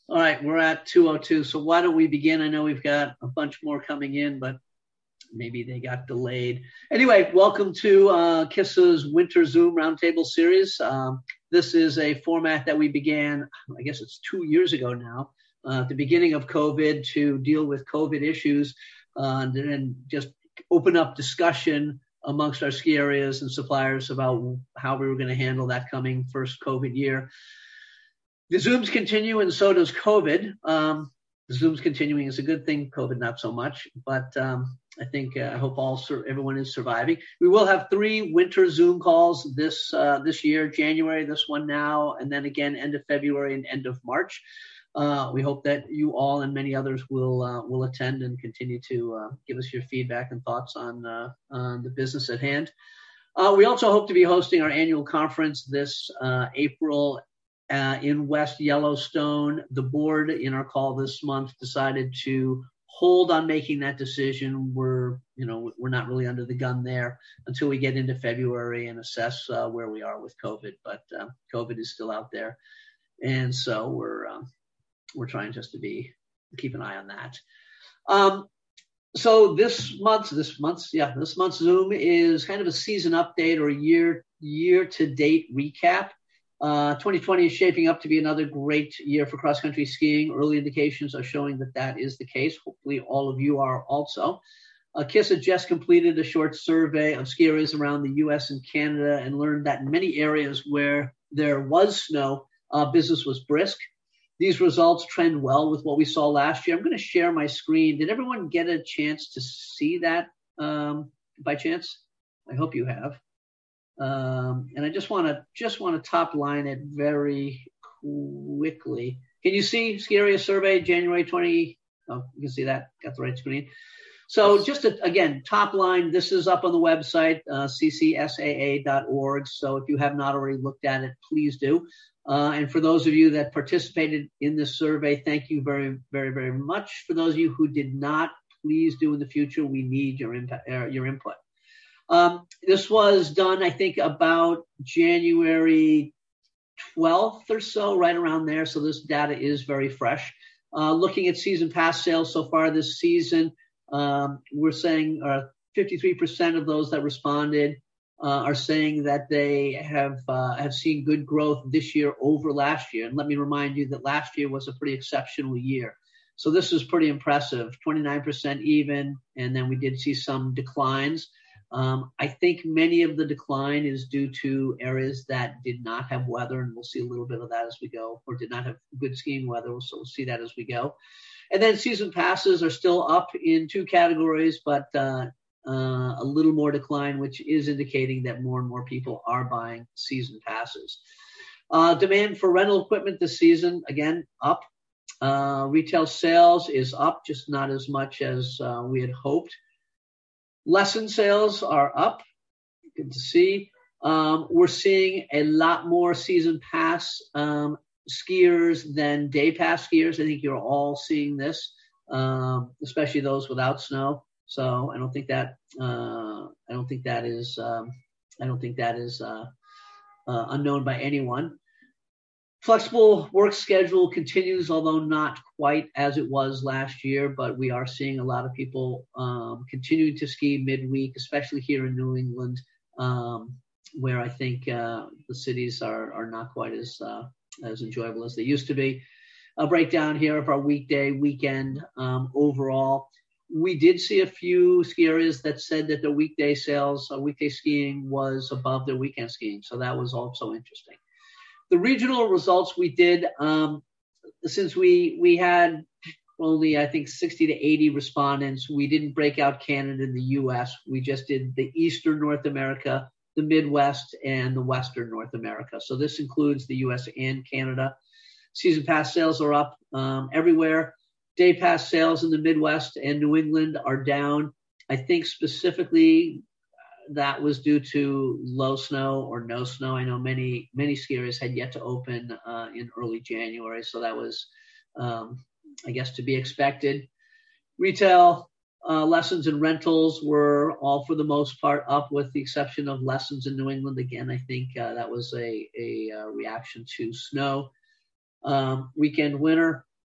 All right, we're at 2:02. So why don't we begin? I know we've got a bunch more coming in, but maybe they got delayed. Anyway, welcome to KISS's Winter Zoom Roundtable Series. This is a format that we began, I guess it's 2 years ago now, at the beginning of COVID to deal with COVID issues and just open up discussion amongst our ski areas and suppliers about how we were going to handle that coming first COVID year. The Zooms continue, and so does COVID. The Zooms continuing is a good thing. COVID, not so much. But I think I hope everyone is surviving. We will have 3 winter Zoom calls this year: January, this one now, and then again end of February and end of March. We hope that you all and many others will attend and continue to give us your feedback and thoughts on the business at hand. We also hope to be hosting our annual conference this April. In West Yellowstone. The board in our call this month decided to hold on making that decision. We're not really under the gun there until we get into February and assess where we are with COVID. But COVID is still out there, and so we're trying just to keep an eye on that. So this month's Zoom is kind of a season update or year to date recap. 2020 is shaping up to be another great year for cross-country skiing. Early indications are showing that is the case. Hopefully all of you are also. KISS had just completed a short survey of ski areas around the U.S. and Canada and learned that in many areas where there was snow, business was brisk. These results trend well with what we saw last year. I'm going to share my screen. Did everyone get a chance to see that by chance? I hope you have. And I just want to top line it very quickly. Can you see ski area survey January 20? Oh, you can see that. Got the right screen. So just again, top line, this is up on the website, ccsaa.org. So if you have not already looked at it, please do. And for those of you that participated in this survey, thank you very, very, very much. For those of you who did not, please do in the future. We need your input. This was done, I think, about January 12th or so, right around there. So this data is very fresh. Looking at season pass sales so far this season, we're saying 53% of those that responded are saying that they have seen good growth this year over last year. And let me remind you that last year was a pretty exceptional year. So this is pretty impressive, 29% even, and then we did see some declines. I think many of the decline is due to areas that did not have weather, and we'll see a little bit of that as we go, or did not have good skiing weather, so we'll see that as we go. And then season passes are still up in 2 categories, but a little more decline, which is indicating that more and more people are buying season passes. Demand for rental equipment this season, again, up. Retail sales is up, just not as much as we had hoped. Lesson sales are up. Good to see. We're seeing a lot more season pass skiers than day pass skiers. I think you're all seeing this, especially those without snow. So I don't think that is unknown by anyone. Flexible work schedule continues, although not quite as it was last year, but we are seeing a lot of people continuing to ski midweek, especially here in New England, where I think the cities are not quite as enjoyable as they used to be. A breakdown here of our weekday, weekend overall. We did see a few ski areas that said that their weekday sales, weekday skiing was above their weekend skiing, so that was also interesting. The regional results we did, since we had only, I think, 60 to 80 respondents, we didn't break out Canada and the U.S. We just did the Eastern North America, the Midwest, and the Western North America. So this includes the U.S. and Canada. Season pass sales are up everywhere. Day pass sales in the Midwest and New England are down. I think specifically that was due to low snow or no snow. I know many ski areas had yet to open in early January, so that was, I guess, to be expected. Retail lessons and rentals were all for the most part up, with the exception of lessons in New England. Again, I think that was a reaction to snow. Weekend winter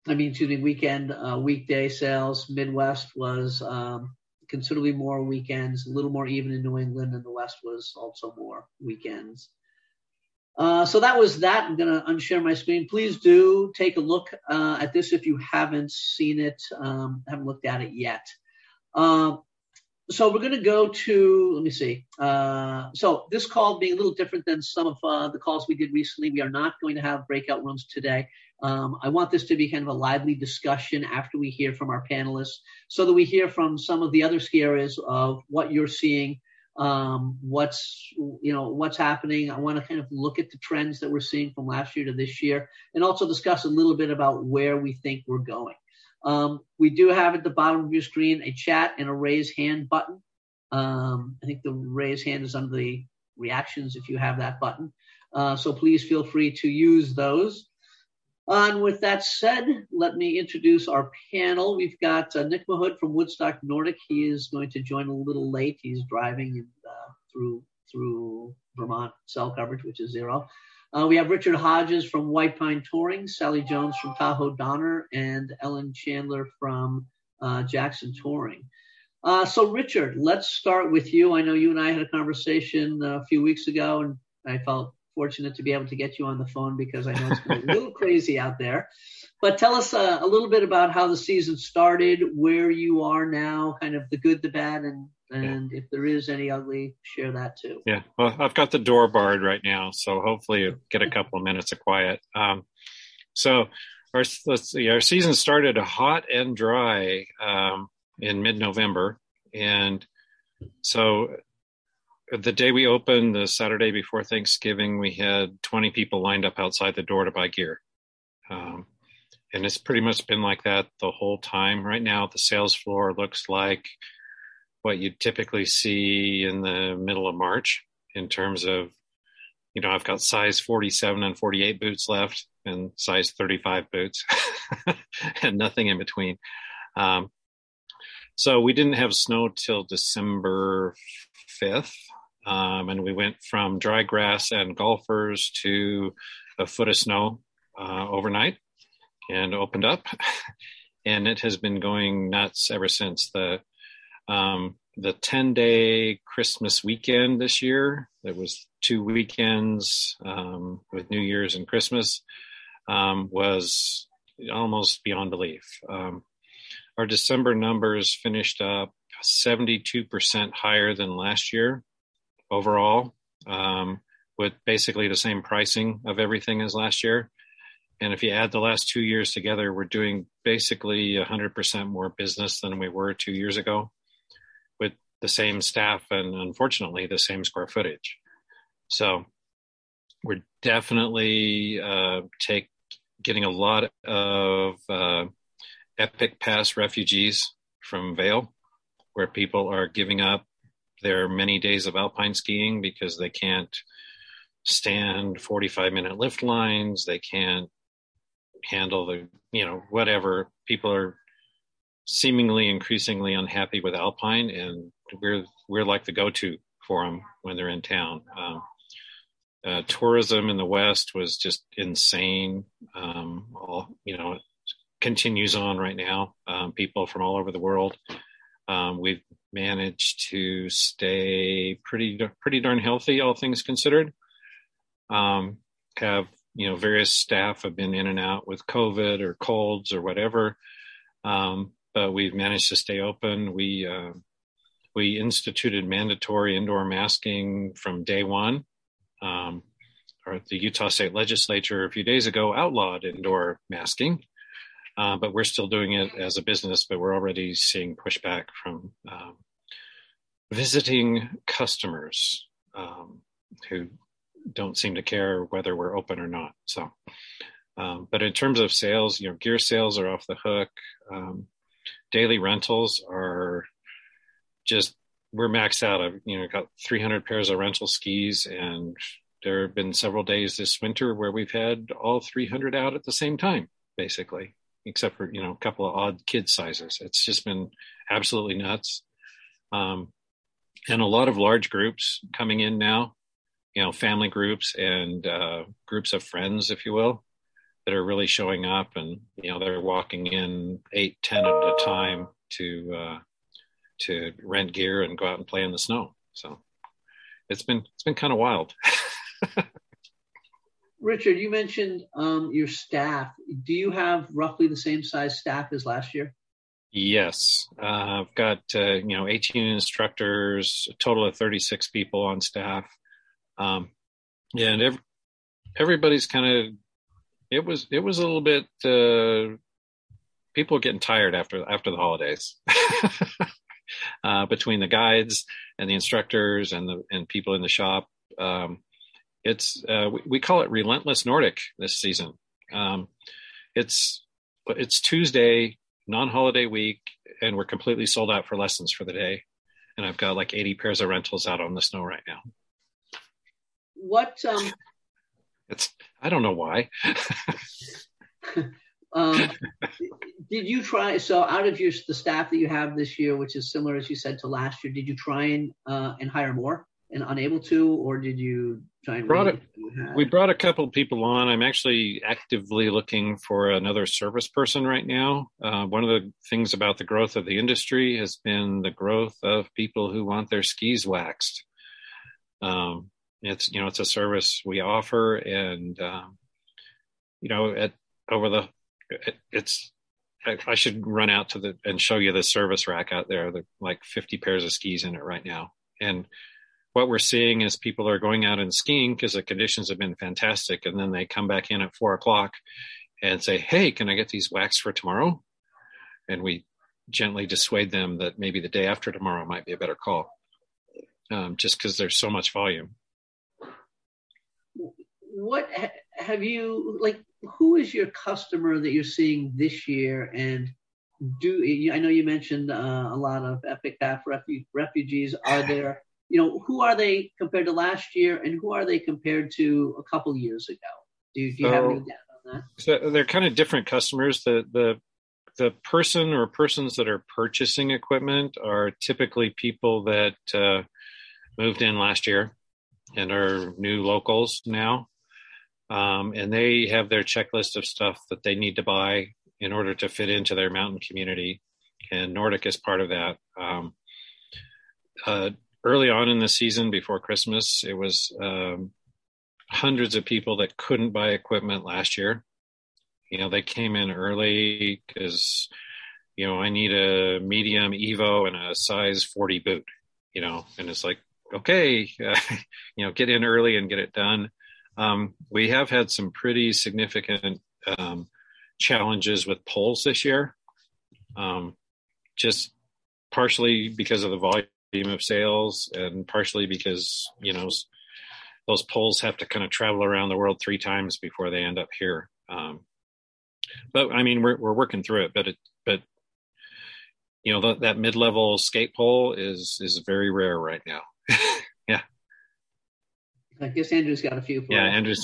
weekend, weekday sales. Midwest was considerably more weekends, a little more even in New England, and the West was also more weekends. So that was that. I'm going to unshare my screen. Please do take a look at this if you haven't seen it, haven't looked at it yet. So we're going to go to, let me see. So this call being a little different than some of the calls we did recently. We are not going to have breakout rooms today. I want this to be kind of a lively discussion after we hear from our panelists, so that we hear from some of the other ski areas of what you're seeing, what's happening. I want to kind of look at the trends that we're seeing from last year to this year, and also discuss a little bit about where we think we're going. We do have at the bottom of your screen a chat and a raise hand button. I think the raise hand is under the reactions if you have that button. So please feel free to use those. And with that said, let me introduce our panel. We've got Nick Mahood from Woodstock Nordic. He is going to join a little late. He's driving through Vermont cell coverage, which is 0. We have Richard Hodges from White Pine Touring, Sally Jones from Tahoe Donner, and Ellen Chandler from Jackson Touring. So Richard, let's start with you. I know you and I had a conversation a few weeks ago, and I felt fortunate to be able to get you on the phone because I know it's been a little crazy out there. But tell us a little bit about how the season started, where you are now, kind of the good, the bad, and if there is any ugly, share that too. Yeah, well, I've got the door barred right now, so hopefully you'll get a couple of minutes of quiet. So our season started hot and dry in mid-November. And so the day we opened, the Saturday before Thanksgiving, we had 20 people lined up outside the door to buy gear. And it's pretty much been like that the whole time. Right now, the sales floor looks like what you typically see in the middle of March in terms of, I've got size 47 and 48 boots left and size 35 boots and nothing in between. So we didn't have snow till December 5th. And we went from dry grass and golfers to a foot of snow overnight and opened up. And it has been going nuts ever since. The 10-day Christmas weekend this year, there was 2 weekends with New Year's and Christmas, was almost beyond belief. Our December numbers finished up 72% higher than last year overall, with basically the same pricing of everything as last year. And if you add the last 2 years together, we're doing basically 100% more business than we were 2 years ago, with the same staff and unfortunately the same square footage. So we're definitely getting a lot of Epic Pass refugees from Vail, where people are giving up their many days of alpine skiing because they can't stand 45-minute lift lines. They can't handle the, whatever. People are seemingly increasingly unhappy with alpine, and we're like the go-to for them when they're in town. Tourism in the West was just insane. It continues on right now. People from all over the world. We've managed to stay pretty darn healthy, all things considered. Various staff have been in and out with COVID or colds or whatever. But we've managed to stay open. We instituted mandatory indoor masking from day one. The Utah State Legislature a few days ago outlawed indoor masking, but we're still doing it as a business, but we're already seeing pushback from visiting customers who don't seem to care whether we're open or not. So, but in terms of sales, gear sales are off the hook. Daily rentals are just, we're maxed out. I've got 300 pairs of rental skis, and there have been several days this winter where we've had all 300 out at the same time, basically, except for, a couple of odd kid sizes. It's just been absolutely nuts. And a lot of large groups coming in now, family groups and groups of friends, if you will. that are really showing up, and they're walking in 8, 10 at a time to rent gear and go out and play in the snow. So it's been kind of wild. Richard, you mentioned your staff. Do you have roughly the same size staff as last year? Yes. I've got 18 instructors, a total of 36 people on staff. And everybody's kind of, it was a little bit, people were getting tired after the holidays. Between the guides and the instructors and people in the shop. We call it Relentless Nordic this season. It's Tuesday, non-holiday week, and we're completely sold out for lessons for the day. And I've got like 80 pairs of rentals out on the snow right now. What? I don't know why. Did you try? So out of the staff that you have this year, which is similar, as you said, to last year, did you try and hire more and unable to, or did you try and we brought a couple of people on. I'm actually actively looking for another service person right now. One of the things about the growth of the industry has been the growth of people who want their skis waxed. It's a service we offer, and I should run out and show you the service rack out there. There are like 50 pairs of skis in it right now. And what we're seeing is people are going out and skiing because the conditions have been fantastic. And then they come back in at 4:00 and say, "Hey, can I get these waxed for tomorrow?" And we gently dissuade them that maybe the day after tomorrow might be a better call, just because there's so much volume. What have you, who is your customer that you're seeing this year? And I know you mentioned a lot of Epitaph refugees. Are there, who are they compared to last year, and who are they compared to a couple years ago? Do you have any data on that? So they're kind of different customers. The person or persons that are purchasing equipment are typically people that moved in last year and are new locals now. And they have their checklist of stuff that they need to buy in order to fit into their mountain community. And Nordic is part of that. Early on in the season before Christmas, it was hundreds of people that couldn't buy equipment last year. They came in early because, I need a medium Evo and a size 40 boot, and it's like, okay, get in early and get it done. We have had some pretty significant challenges with poles this year, just partially because of the volume of sales and partially because, those poles have to kind of travel around the world 3 times before they end up here. But I mean, we're working through it, but that mid-level skate pole is very rare right now. Yeah. I guess Andrew's got a few. Andrew's.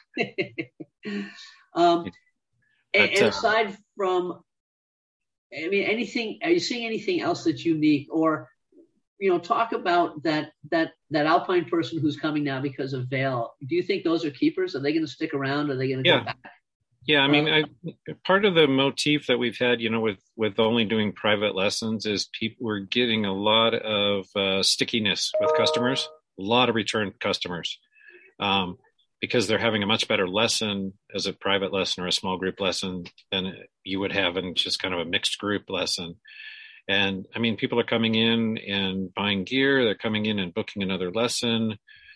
And aside from, anything, are you seeing anything else that's unique, or, talk about that Alpine person who's coming now because of Vail? Do you think those are keepers? Are they going to stick around? Are they going to go back? Yeah, part of the motif that we've had, with only doing private lessons is we're getting a lot of stickiness with customers, a lot of return customers, because they're having a much better lesson as a private lesson or a small group lesson than you would have in just kind of a mixed group lesson. And people are coming in and buying gear. They're coming in and booking another lesson.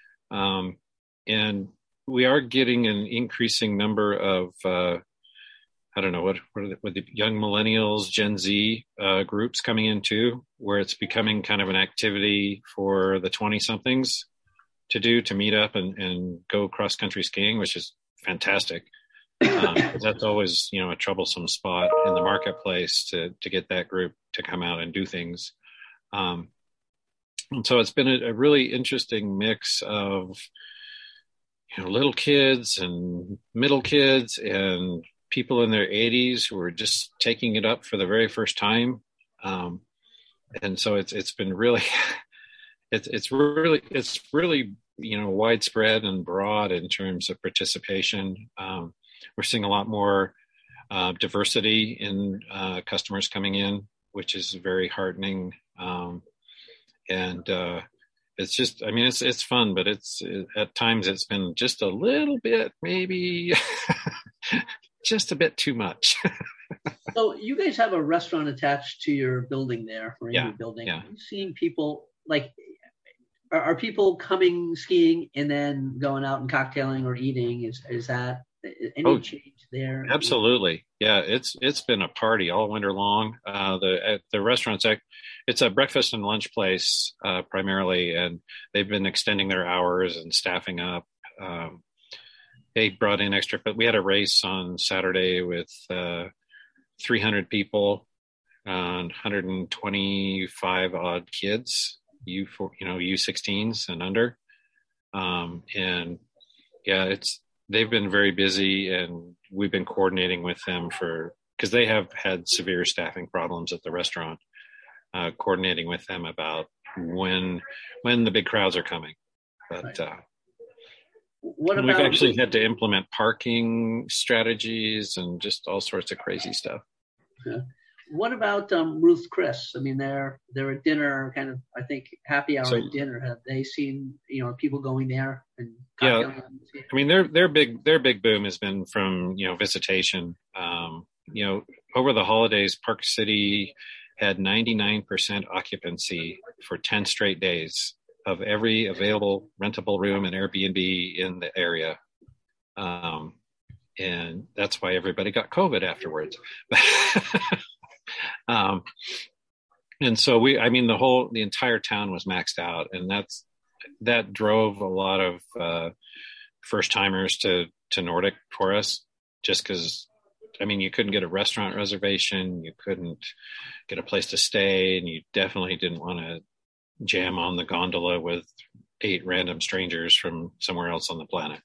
And we are getting an increasing number of, I don't know, what are the young millennials, Gen Z groups coming in too, where it's becoming kind of an activity for the 20-somethings to meet up and go cross-country skiing, which is fantastic. That's always, a troublesome spot in the marketplace to get that group to come out and do things. And so it's been a really interesting mix of, little kids and middle kids and people in their 80s who are just taking it up for the very first time. And so it's been really, it's really, widespread and broad in terms of participation. we're seeing a lot more diversity in customers coming in, which is very heartening. It's just, I mean, it's fun, but at times it's been just a little bit, maybe just a bit too much. So you guys have a restaurant attached to your building there, or in Yeah, your building. yeah. Are you seeing people, like, are people coming skiing and then going out and cocktailing or eating? Is that any change there? Absolutely. Yeah, it's been a party all winter long. The restaurant's it's a breakfast and lunch place primarily, and they've been extending their hours and staffing up. They brought in extra, but we had a race on Saturday with 300 people, 125 odd kids, U16s and under, and yeah, they've been very busy, and we've been coordinating with them because they have had severe staffing problems at the restaurant, coordinating with them about when the big crowds are coming. But we've actually had to implement parking strategies and just all sorts of crazy stuff. Yeah. What about Ruth Chris? I mean, they're at dinner, kind of, I think, happy hour at dinner. Have they seen, people going there? And yeah, I mean, their big boom has been from, visitation. Over the holidays, Park City had 99% occupancy for 10 straight days of every available rentable room and Airbnb in the area. And that's why everybody got COVID afterwards. And so the entire town was maxed out, and that drove a lot of first timers to Nordic for us, just because, you couldn't get a restaurant reservation, you couldn't get a place to stay, and you definitely didn't want to jam on the gondola with 8 random strangers from somewhere else on the planet.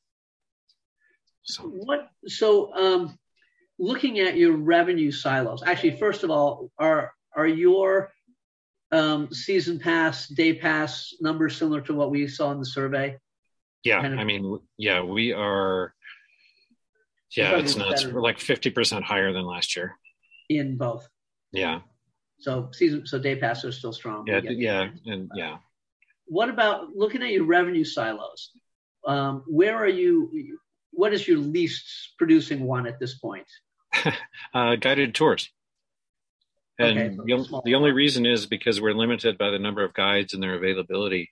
So looking at your revenue silos, actually, first of all, are your season pass, day pass numbers similar to what we saw in the survey? Yeah, we are. Yeah, it's nuts. We're like 50% higher than last year. In both. Yeah. So day pass are still strong. Yeah. What about looking at your revenue silos? Where are you? What is your least producing one at this point? Guided tours. And the only reason is because we're limited by the number of guides and their availability.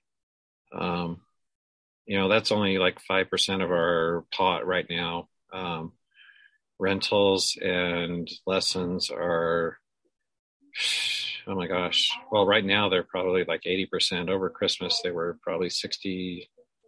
That's only like 5% of our pot right now. Rentals and lessons are, oh my gosh. Well, right now they're probably like 80%. Over Christmas, they were probably 60%.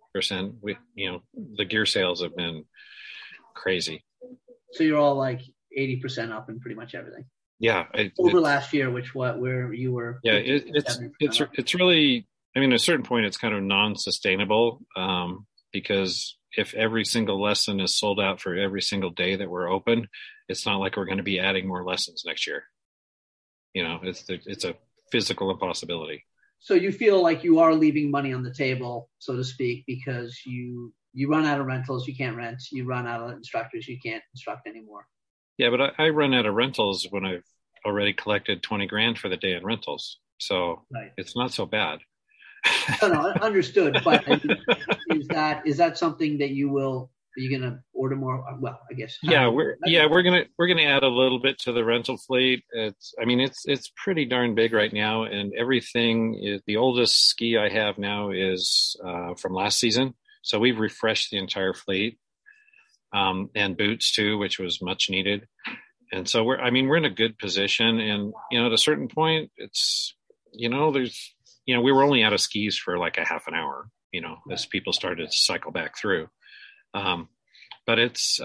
The gear sales have been crazy. So you're all like 80% up in pretty much everything. Yeah. Over last year, where you were. Yeah, it's really, at a certain point, it's kind of non-sustainable, because if every single lesson is sold out for every single day that we're open, it's not like we're going to be adding more lessons next year. It's a physical impossibility. So you feel like you are leaving money on the table, so to speak, because you run out of rentals, you can't rent. You run out of instructors, you can't instruct anymore. Yeah, but I run out of rentals when I've already collected $20,000 for the day in rentals. So It's not so bad. No, understood. But is that something that are you going to order more? Well, I guess. We're going to add a little bit to the rental fleet. It's pretty darn big right now, and everything is, the oldest ski I have now is from last season. So we've refreshed the entire fleet, and boots too, which was much needed. And so we're in a good position. And, at a certain point, it's, we were only out of skis for like a half an hour, as people started to cycle back through. But it's,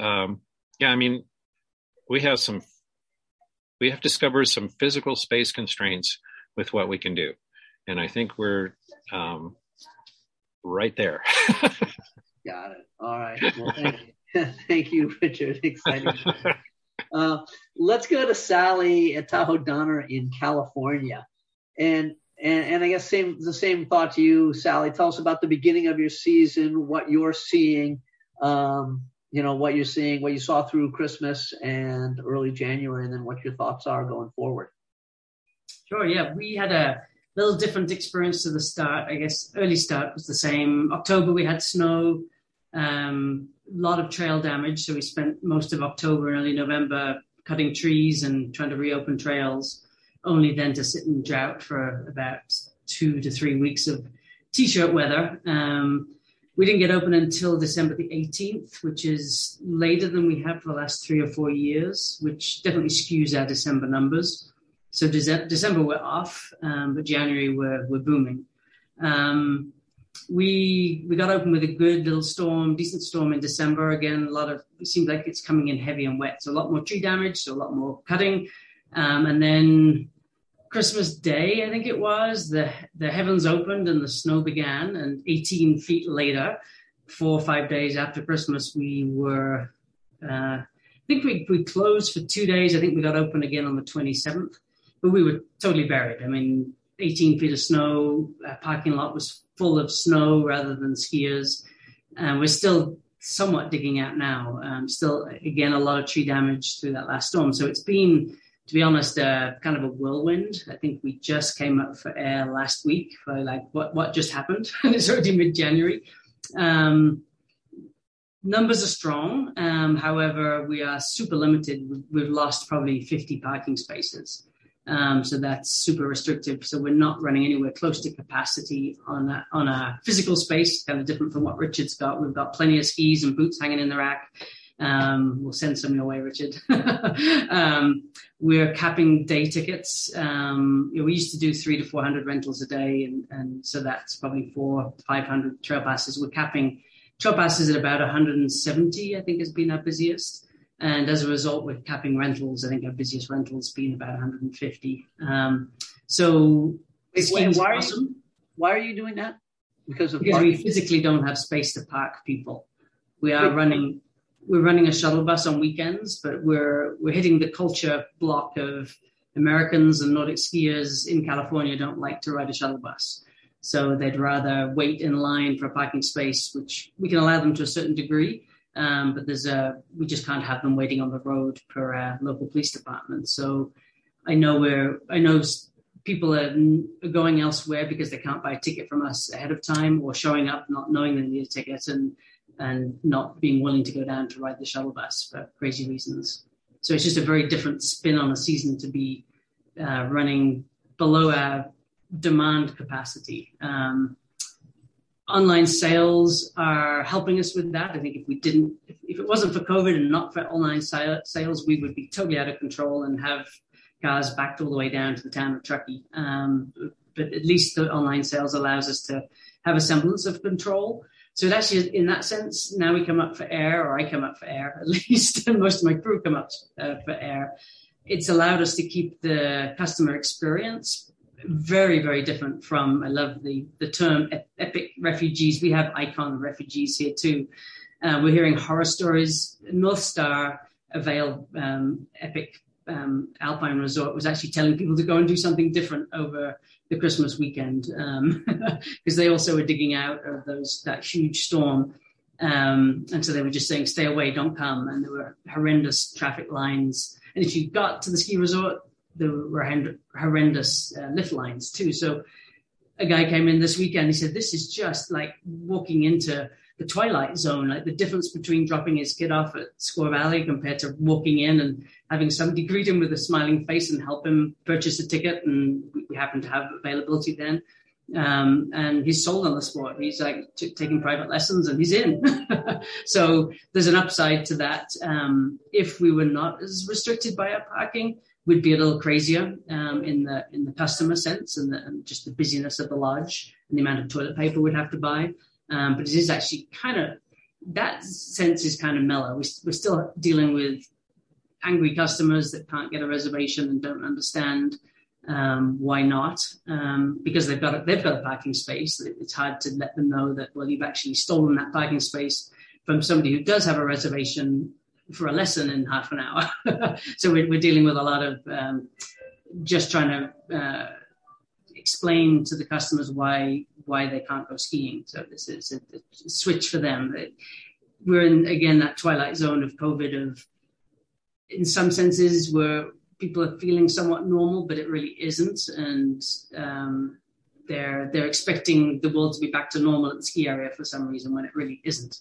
we have discovered some physical space constraints with what we can do. And I think we're, right there. Got it. All right. Well, thank you. Thank you, Richard. Exciting. Let's go to Sally at Tahoe Donner in California. And I guess the same thought to you, Sally. Tell us about the beginning of your season, what you're seeing. what you're seeing, what you saw through Christmas and early January, and then what your thoughts are going forward. Sure, yeah. We had a little different experience to the start. I guess early start was the same. October, we had snow, a lot of trail damage. So we spent most of October and early November cutting trees and trying to reopen trails, only then to sit in drought for about 2 to 3 weeks of t-shirt weather. We didn't get open until December the 18th, which is later than we have for the last 3 or 4 years, which definitely skews our December numbers. So December we're off, but January we're booming. We got open with a good little storm, decent storm in December. Again, it seems like it's coming in heavy and wet. So a lot more tree damage, so a lot more cutting. And then Christmas Day, I think it was, the heavens opened and the snow began. And 18 feet later, 4 or 5 days after Christmas, we were, I think we closed for 2 days. I think we got open again on the 27th. But we were totally buried. I mean, 18 feet of snow, our parking lot was full of snow rather than skiers. We're still somewhat digging out now. Still, again, a lot of tree damage through that last storm. So it's been, to be honest, kind of a whirlwind. I think we just came up for air last week for like, what just happened? It's already mid-January. Numbers are strong. However, we are super limited. We've lost probably 50 parking spaces. So that's super restrictive. So we're not running anywhere close to capacity on a physical space, kind of different from what Richard's got. We've got plenty of skis and boots hanging in the rack. We'll send some your way, Richard. We're capping day tickets. We used to do 300 to 400 rentals a day. And so that's probably 400 to 500 trail passes. We're capping trail passes at about 170, I think has been our busiest. And as a result, we're capping rentals. I think our busiest rental's been about 150. So why are you doing that? Because we physically don't have space to park people. We're running a shuttle bus on weekends, but we're hitting the culture block of Americans and Nordic skiers in California don't like to ride a shuttle bus. So they'd rather wait in line for a parking space, which we can allow them to a certain degree. But we just can't have them waiting on the road per our local police department. So I know people are going elsewhere because they can't buy a ticket from us ahead of time, or showing up not knowing they need a ticket and not being willing to go down to ride the shuttle bus for crazy reasons. So it's just a very different spin on a season to be running below our demand capacity. Online sales are helping us with that. I think if it wasn't for COVID and not for online sales, we would be totally out of control and have cars backed all the way down to the town of Truckee. But at least the online sales allows us to have a semblance of control. So it actually, in that sense, now we come up for air, or I come up for air, at least, and most of my crew come up for air. It's allowed us to keep the customer experience very, very different from, I love the term epic refugees. We have icon refugees here too. We're hearing horror stories. North Star, a Vail epic alpine resort, was actually telling people to go and do something different over the Christmas weekend because they also were digging out of that huge storm. And so they were just saying, stay away, don't come. And there were horrendous traffic lines. And if you got to the ski resort, there were horrendous lift lines too. So a guy came in this weekend. He said, this is just like walking into the Twilight Zone, like the difference between dropping his kid off at Squaw Valley compared to walking in and having somebody greet him with a smiling face and help him purchase a ticket. And we happened to have availability then. And he's sold on the sport. He's like taking private lessons and he's in. So there's an upside to that. If we were not as restricted by our parking, we'd be a little crazier in the customer sense and just the busyness of the lodge and the amount of toilet paper we'd have to buy. But it is actually that sense is kind of mellow. We're still dealing with angry customers that can't get a reservation and don't understand why not, because they've got a parking space. It's hard to let them know that, well, you've actually stolen that parking space from somebody who does have a reservation for a lesson in half an hour. So we're dealing with a lot of just trying to explain to the customers why they can't go skiing. So this is a switch for them. we're in, again, that twilight zone of COVID of, in some senses, where people are feeling somewhat normal, but it really isn't. And they're expecting the world to be back to normal at the ski area for some reason when it really isn't.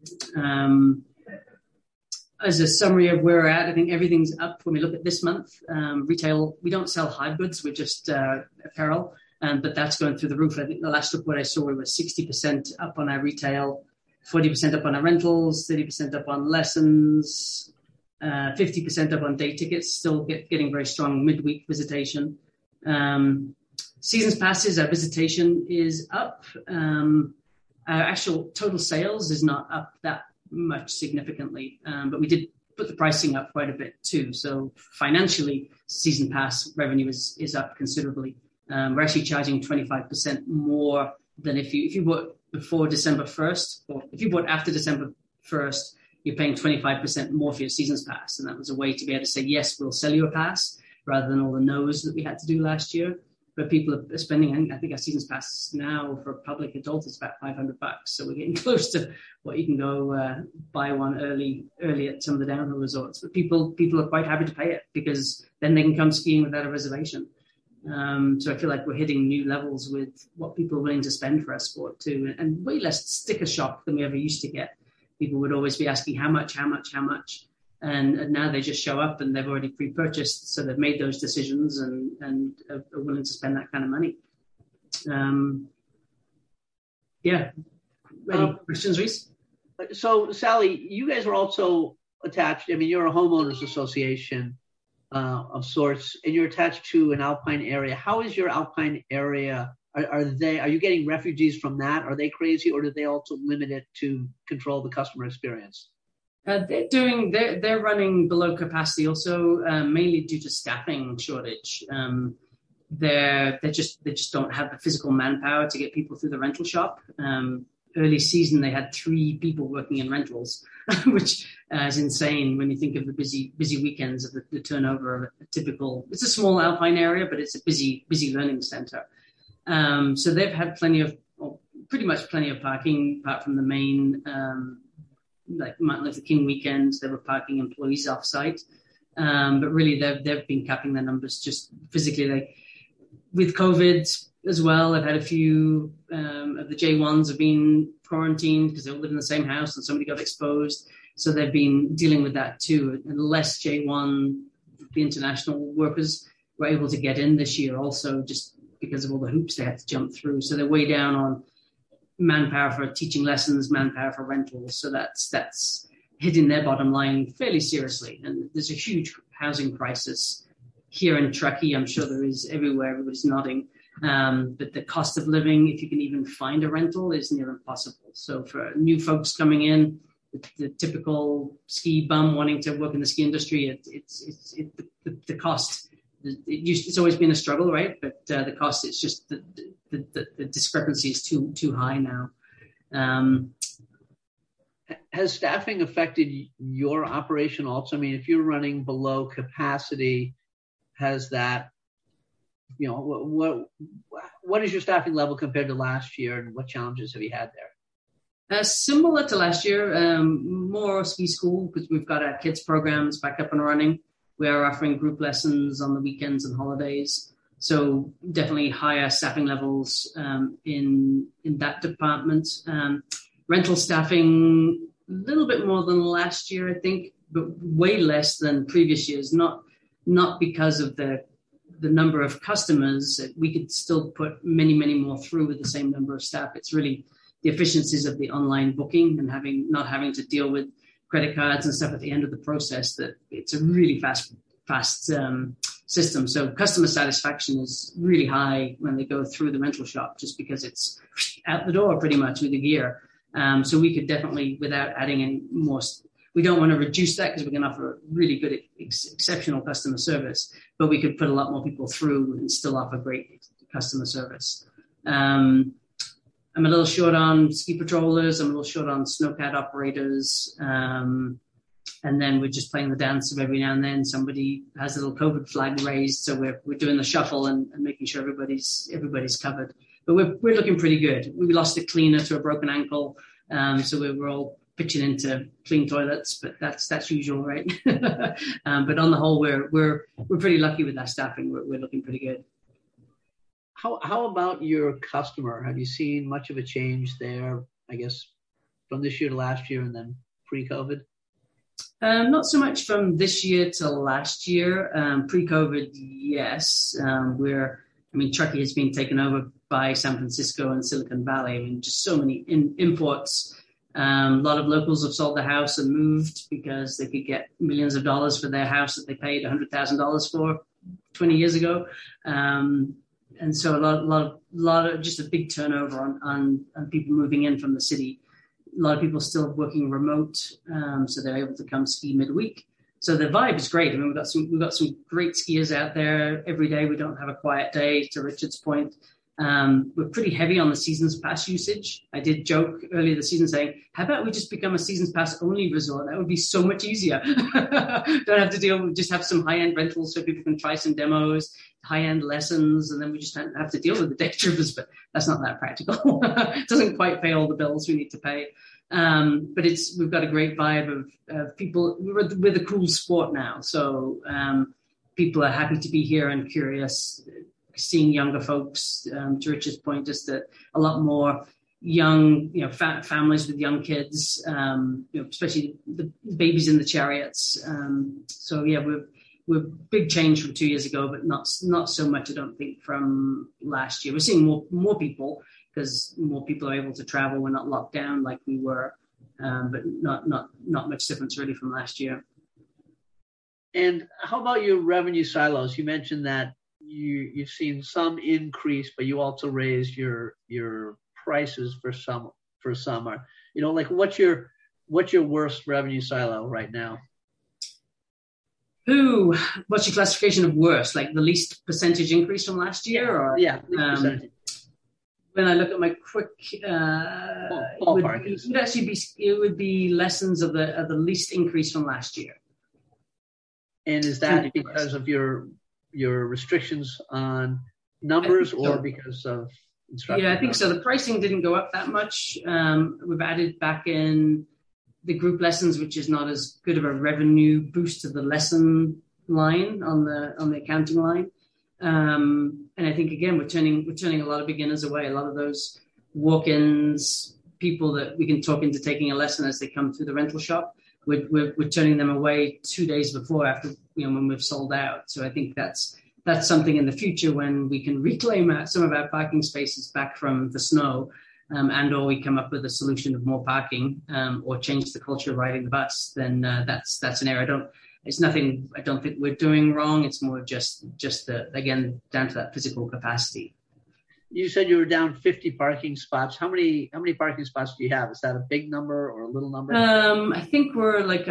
As a summary of where we're at, I think everything's up when we look at this month. Retail, we don't sell hard goods, we're just apparel, but that's going through the roof. I think the last report I saw, we were 60% up on our retail, 40% up on our rentals, 30% up on lessons, 50% up on day tickets, still getting very strong midweek visitation. Seasons passes, our visitation is up. Our actual total sales is not up that much significantly, but we did put the pricing up quite a bit too. So financially, season pass revenue is up considerably. We're actually charging 25% more than if you bought before December 1st, or if you bought after December 1st, you're paying 25% more for your seasons pass. And that was a way to be able to say, yes, we'll sell you a pass, rather than all the no's that we had to do last year. But people are spending, I think our seasons pass now for public adults is about $500. So we're getting close to what you can go buy one early at some of the downhill resorts. But people are quite happy to pay it, because then they can come skiing without a reservation. So I feel like we're hitting new levels with what people are willing to spend for our sport too, and way less sticker shock than we ever used to get. People would always be asking how much? And now they just show up and they've already pre-purchased, so they've made those decisions and are willing to spend that kind of money. Any questions, Reese? So, Sally, you guys are also attached. I mean, you're a homeowners association of sorts, and you're attached to an alpine area. How is your alpine area? Are you getting refugees from that? Are they crazy, or do they also limit it to control the customer experience? They're running below capacity also, mainly due to staffing shortage. They just don't have the physical manpower to get people through the rental shop. Early season, they had 3 people working in rentals, which is insane when you think of the busy weekends of the turnover of a typical. It's a small alpine area, but it's a busy learning center. So they've had pretty much plenty of parking, apart from the main. Like Martin Luther King weekends, they were parking employees off-site. But really, they've been capping their numbers just physically. Like with COVID as well, I've had a few of the J1s have been quarantined because they all live in the same house and somebody got exposed. So they've been dealing with that too. And less J1, the international workers, were able to get in this year also, just because of all the hoops they had to jump through. So they're way down on manpower for teaching lessons, manpower for rentals. So that's hitting their bottom line fairly seriously. And there's a huge housing crisis here in Truckee. I'm sure there is everywhere. Everybody's nodding. But the cost of living, if you can even find a rental, is near impossible. So for new folks coming in, the typical ski bum wanting to work in the ski industry, the cost. It's always been a struggle, right? But the cost, it's just the discrepancy is too high now. Has staffing affected your operation also? I mean, if you're running below capacity, has that, what is your staffing level compared to last year, and what challenges have you had there? Similar to last year, more ski school, because we've got our kids programs back up and running. We are offering group lessons on the weekends and holidays. So definitely higher staffing levels in that department. Rental staffing, a little bit more than last year, I think, but way less than previous years. Not because of the number of customers. We could still put many, many more through with the same number of staff. It's really the efficiencies of the online booking and not having to deal with credit cards and stuff at the end of the process, that it's a really fast system. So customer satisfaction is really high when they go through the rental shop, just because it's out the door pretty much with the gear. So we could definitely, without adding any more, we don't want to reduce that because we can offer really good, exceptional customer service, but we could put a lot more people through and still offer great customer service. I'm a little short on ski patrollers. I'm a little short on snowcat operators. And then we're just playing the dance of every now and then somebody has a little COVID flag raised. So we're doing the shuffle and making sure everybody's covered. But we're looking pretty good. We lost a cleaner to a broken ankle. So we're all pitching into clean toilets, but that's usual, right? But on the whole, we're pretty lucky with our staffing. We're looking pretty good. How about your customer? Have you seen much of a change there, I guess, from this year to last year and then pre-COVID? Not so much from this year to last year. Pre-COVID, yes. Truckee has been taken over by San Francisco and Silicon Valley. I mean, just so many imports. A lot of locals have sold their house and moved because they could get millions of dollars for their house that they paid $100,000 for 20 years ago. And so a lot of just a big turnover on people moving in from the city. A lot of people still working remote, so they're able to come ski midweek. So the vibe is great. I mean, we've got some great skiers out there every day. We don't have a quiet day, to Richard's point. We're pretty heavy on the seasons pass usage. I did joke earlier this season saying, how about we just become a seasons pass only resort? That would be so much easier. Don't have to deal with, just have some high-end rentals so people can try some demos, high-end lessons, and then we just don't have to deal with the day trippers, but that's not that practical. It doesn't quite pay all the bills we need to pay. But we've got a great vibe of people. We're the cool sport now. So people are happy to be here and curious, seeing younger folks, to Richard's point, just a lot more young, families with young kids, especially the babies in the chariots. So yeah, we're big change from 2 years ago, but not so much, I don't think, from last year. We're seeing more people because more people are able to travel. We're not locked down like we were, but not much difference really from last year. And how about your revenue silos? You mentioned that you've seen some increase, but you also raised your prices for summer. What's your worst revenue silo right now? What's your classification of worst? Like the least percentage increase from last year, or percentage. When I look at my quick, ballpark, it would be lessons of the least increase from last year. And is that because of your restrictions on numbers, or because of instruction? Yeah, I think so. The pricing didn't go up that much. We've added back in the group lessons, which is not as good of a revenue boost to the lesson line on the accounting line. And I think again we're turning a lot of beginners away. A lot of those walk-ins, people that we can talk into taking a lesson as they come through the rental shop, we're turning them away 2 days before, after when we've sold out. So I think that's something in the future when we can reclaim some of our parking spaces back from the snow, and/or we come up with a solution of more parking, or change the culture of riding the bus. Then that's an area. It's nothing I don't think we're doing wrong. It's more just again down to that physical capacity. You said you were down 50 parking spots. How many parking spots do you have? Is that a big number or a little number? I think we're like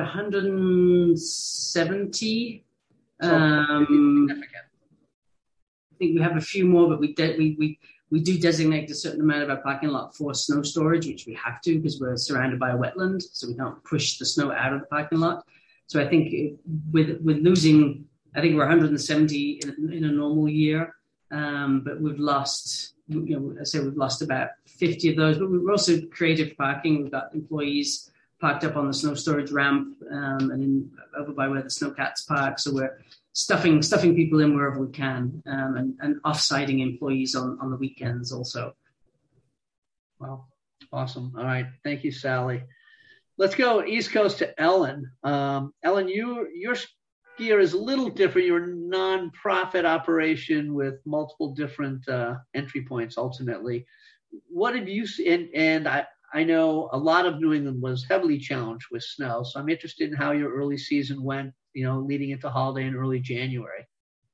170. Significant. I think we have a few more, but we do designate a certain amount of our parking lot for snow storage, which we have to because we're surrounded by a wetland, so we don't push the snow out of the parking lot. So I think with losing, I think we're 170 in a normal year, but we've lost, we've lost about 50 of those. But we're also creative parking. We've got employees parked up on the snow storage ramp, and over by where the snowcats park. So we're stuffing people in wherever we can, and off-siting employees on the weekends also. Wow, awesome! All right, thank you, Sally. Let's go East Coast to Ellen. Ellen, your skier is a little different. You're a nonprofit operation with multiple different entry points. Ultimately, what have you seen? And I know a lot of New England was heavily challenged with snow, so I'm interested in how your early season went, leading into holiday in early January.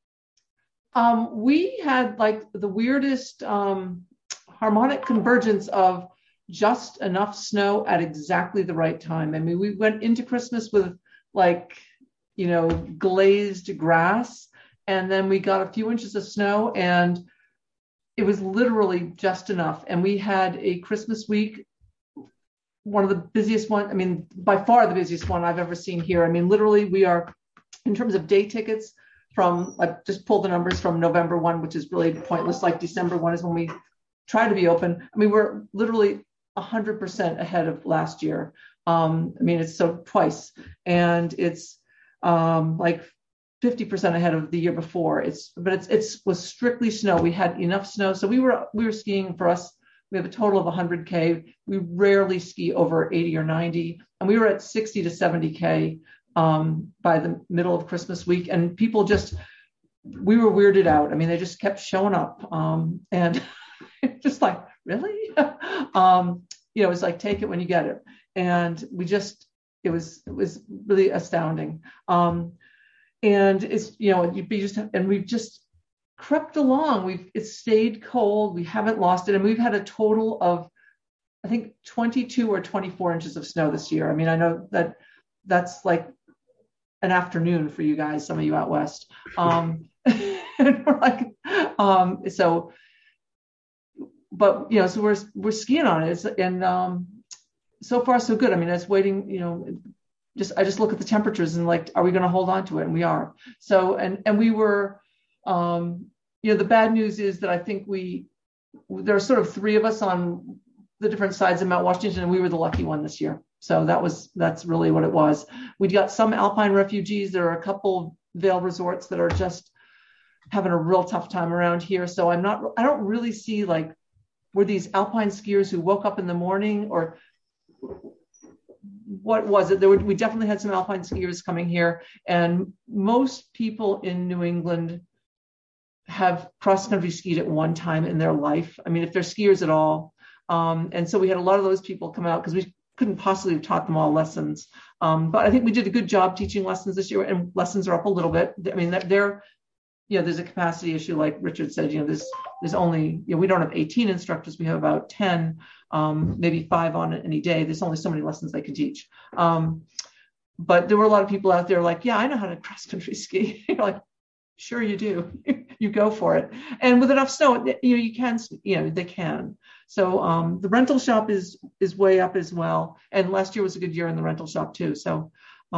We had like the weirdest harmonic convergence of just enough snow at exactly the right time. I mean, we went into Christmas with glazed grass, and then we got a few inches of snow, and it was literally just enough. And we had a Christmas week, one of the busiest one. I mean, by far the busiest one I've ever seen here. I mean, literally we are, in terms of day tickets, from, I just pulled the numbers from November 1, which is really pointless. Like December 1 is when we try to be open. I mean, we're literally 100% ahead of last year. I mean, it's so twice, and it's like 50% ahead of the year before. It was strictly snow. We had enough snow, so we were skiing. For us, we have a total of 100K. We rarely ski over 80 or 90, and we were at 60 to 70K by the middle of Christmas week, and people we were weirded out. I mean, they just kept showing up, and just like, really? It's like, take it when you get it. And it was really astounding. And it's, we've just crept along. It's stayed cold. We haven't lost it. And we've had a total of, I think, 22 or 24 inches of snow this year. I mean, I know that's like an afternoon for you guys, some of you out west. And we're like, so we're skiing on it. And so far so good. I mean, I was waiting, I just look at the temperatures and like, are we going to hold on to it? And we are. So, and we were, the bad news is that I think there are sort of three of us on the different sides of Mount Washington, and we were the lucky one this year. So that's really what it was. We got some alpine refugees. There are a couple Vail resorts that are just having a real tough time around here. So I don't really see like, were these alpine skiers who woke up in the morning, or what was it? We definitely had some alpine skiers coming here, and most people in New England have cross-country skied at one time in their life. I mean, if they're skiers at all. And so we had a lot of those people come out because we couldn't possibly have taught them all lessons. But I think we did a good job teaching lessons this year, and lessons are up a little bit. I mean, there's a capacity issue, like Richard said. There's only, we don't have 18 instructors. We have about 10, maybe 5 on any day. There's only so many lessons they can teach. But there were a lot of people out there like, yeah, I know how to cross country ski. You're like, sure you do. You go for it. And with enough snow, you can, they can. So the rental shop is way up as well. And last year was a good year in the rental shop too. So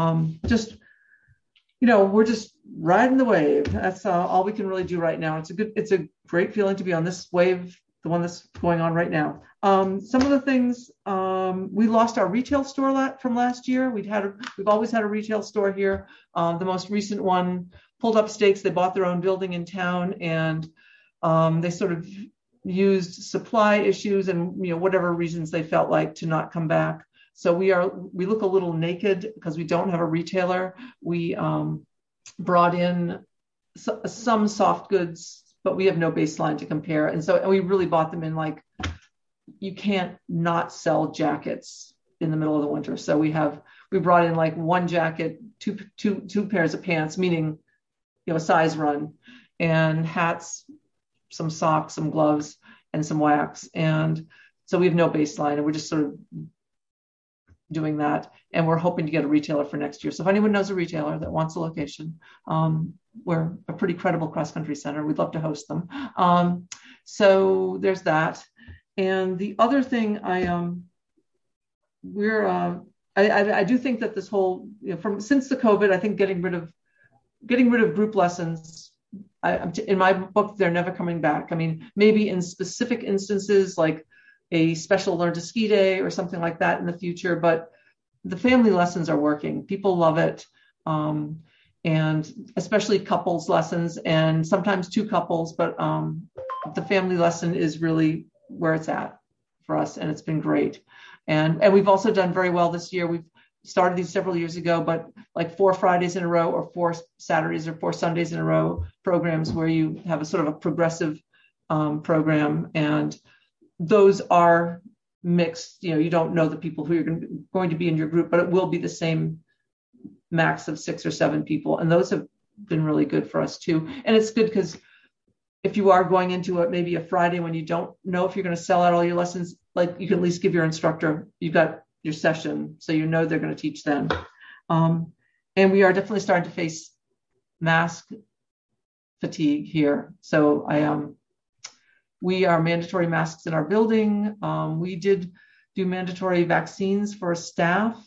we're just riding the wave. That's all we can really do right now. It's a great feeling to be on this wave, the one that's going on right now. Some of the things, we lost our retail store from last year. We've always had a retail store here. The most recent one pulled up stakes. They bought their own building in town, and they sort of used supply issues and whatever reasons they felt like to not come back. So we look a little naked because we don't have a retailer. We brought in some soft goods, but we have no baseline to compare. And we really bought them in like, you can't not sell jackets in the middle of the winter. So we brought in like one jacket, two pairs of pants, meaning, a size run, and hats, some socks, some gloves, and some wax. And so we have no baseline, and we're just sort of doing that. And we're hoping to get a retailer for next year. So if anyone knows a retailer that wants a location, we're a pretty credible cross-country center. We'd love to host them. So there's that. And the other thing I do think that this whole, since the COVID, I think getting rid of group lessons, in my book, they're never coming back. I mean, maybe in specific instances like a special Learn to Ski Day or something like that in the future, but the family lessons are working. People love it. And especially couples lessons, and sometimes two couples, but the family lesson is really where it's at for us, and it's been great. And we've also done very well this year. We've started these several years ago, but like 4 Fridays in a row or 4 Saturdays or 4 Sundays in a row programs where you have a sort of a progressive program, and those are mixed. You don't know the people who are going to be in your group, but it will be the same max of 6 or 7 people, and those have been really good for us too. And it's good because if you are going into maybe a Friday when you don't know if you're going to sell out all your lessons, like you can at least give your instructor, you've got your session, so they're going to teach then. And we are definitely starting to face mask fatigue here. So we are mandatory masks in our building. We did do mandatory vaccines for staff.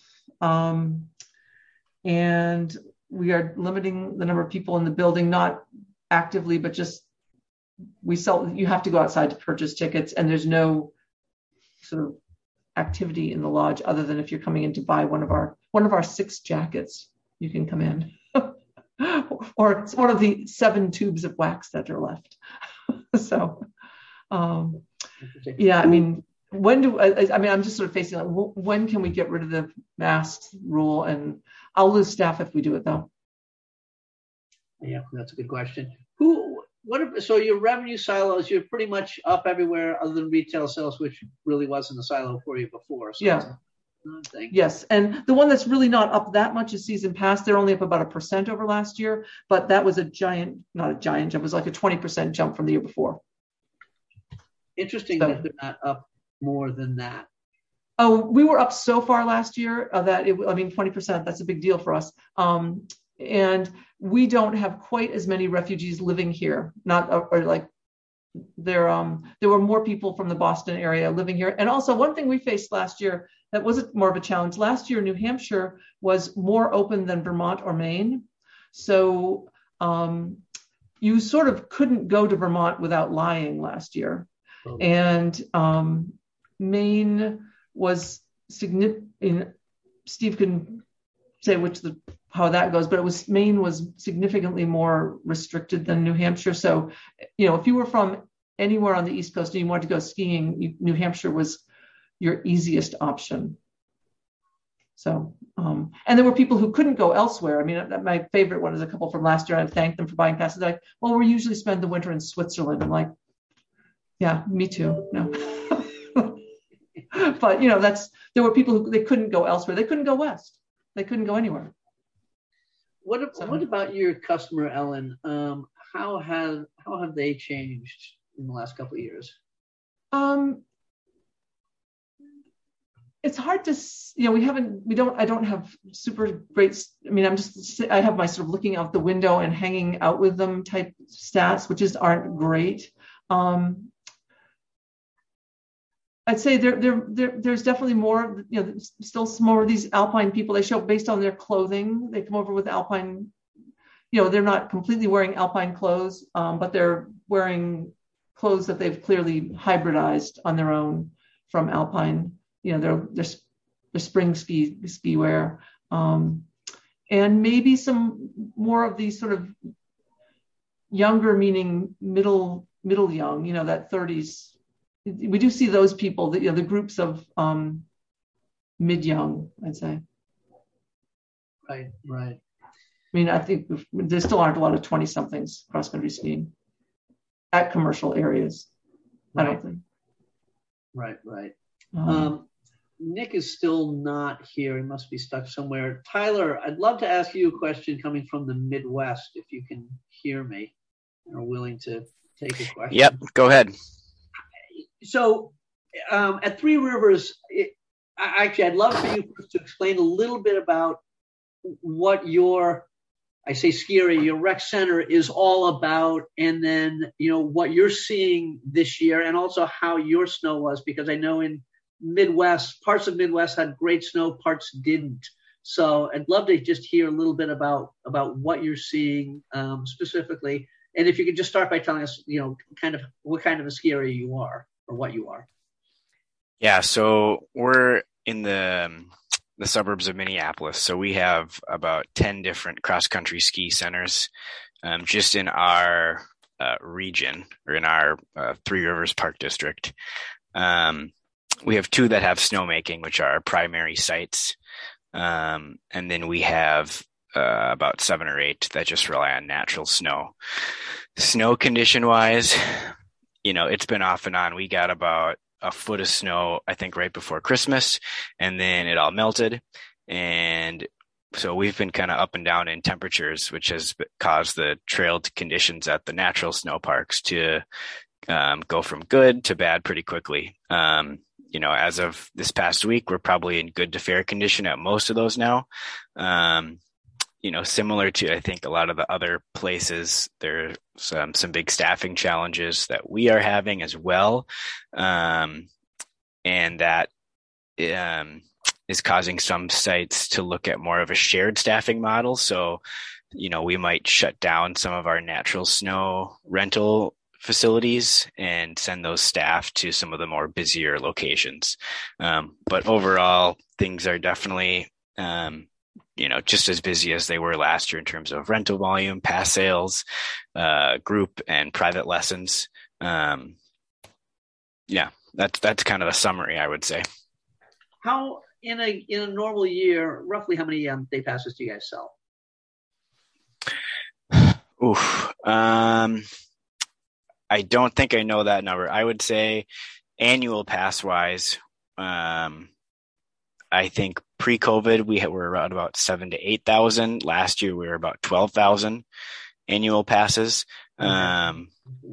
And we are limiting the number of people in the building, not actively, but just you have to go outside to purchase tickets, and there's no sort of activity in the lodge other than if you're coming in to buy one of our 6 jackets, you can come in. Or it's one of the 7 tubes of wax that are left. So, yeah, I mean, I'm just sort of facing like, when can we get rid of the mask rule? And I'll lose staff if we do it, though. Yeah, that's a good question. So your revenue silos, you're pretty much up everywhere other than retail sales, which really wasn't a silo for you before. So yeah. Yes. And the one that's really not up that much is Season Pass. They're only up about 1% over last year, but that was not a giant jump. It was like a 20% jump from the year before. Interesting that they're not up more than that. Oh, we were up so far last year that 20%, that's a big deal for us. And we don't have quite as many refugees living here. There were more people from the Boston area living here. And also one thing we faced last year that was more of a challenge. Last year, New Hampshire was more open than Vermont or Maine. So you sort of couldn't go to Vermont without lying last year. Oh. And Maine was significant. Steve can say how that goes, but Maine was significantly more restricted than New Hampshire. So, if you were from anywhere on the East Coast and you wanted to go skiing, New Hampshire was your easiest option. So, and there were people who couldn't go elsewhere. I mean, my favorite one is a couple from last year. I thanked them for buying passes. They're like, well, we usually spend the winter in Switzerland. I'm like, yeah, me too. No. But, there were people they couldn't go elsewhere. They couldn't go west. They couldn't go anywhere. What about your customer, Ellen? How have they changed in the last couple of years? It's hard to, I don't have super great, I have my sort of looking out the window and hanging out with them type stats, which aren't great. I'd say there's definitely more, still some more of these Alpine people. They show up based on their clothing. They come over with Alpine, they're not completely wearing Alpine clothes, but they're wearing clothes that they've clearly hybridized on their own from Alpine. They're spring ski wear. And maybe some more of these sort of younger, meaning middle young, that 30s. We do see those people, the groups of mid-young, I'd say. Right. I mean, I think there still aren't a lot of 20-somethings cross-country skiing at commercial areas. Right. I don't think. Right. Nick is still not here. He must be stuck somewhere. Tyler, I'd love to ask you a question coming from the Midwest, if you can hear me and are willing to take a question. Yep, go ahead. So at Three Rivers, I'd love for you to explain a little bit about what your rec center is all about, and then, what you're seeing this year, and also how your snow was, because I know in parts of Midwest had great snow, parts didn't. So I'd love to just hear a little bit about what you're seeing specifically. And if you could just start by telling us, kind of what kind of a ski area you are, or what you are. Yeah, so we're in the suburbs of Minneapolis. So we have about 10 different cross-country ski centers just in our region, or in our Three Rivers Park District. We have 2 that have snowmaking, which are our primary sites. And then we have about 7 or 8 that just rely on natural snow. Snow condition wise, it's been off and on. We got about a foot of snow, I think, right before Christmas, and then it all melted. And so we've been kind of up and down in temperatures, which has caused the trail conditions at the natural snow parks to go from good to bad pretty quickly. As of this past week, we're probably in good to fair condition at most of those now. Similar to, I think, a lot of the other places, there's some big staffing challenges that we are having as well. And that is causing some sites to look at more of a shared staffing model. So, we might shut down some of our natural snow rental facilities and send those staff to some of the more busier locations. But overall, things are definitely, just as busy as they were last year in terms of rental volume, pass sales, group and private lessons. That's kind of a summary, I would say. How in a normal year, roughly how many day passes do you guys sell? I don't think I know that number. I would say annual pass wise, I think pre-COVID we were around about 7,000 to 8,000. Last year we were about 12,000 annual passes. But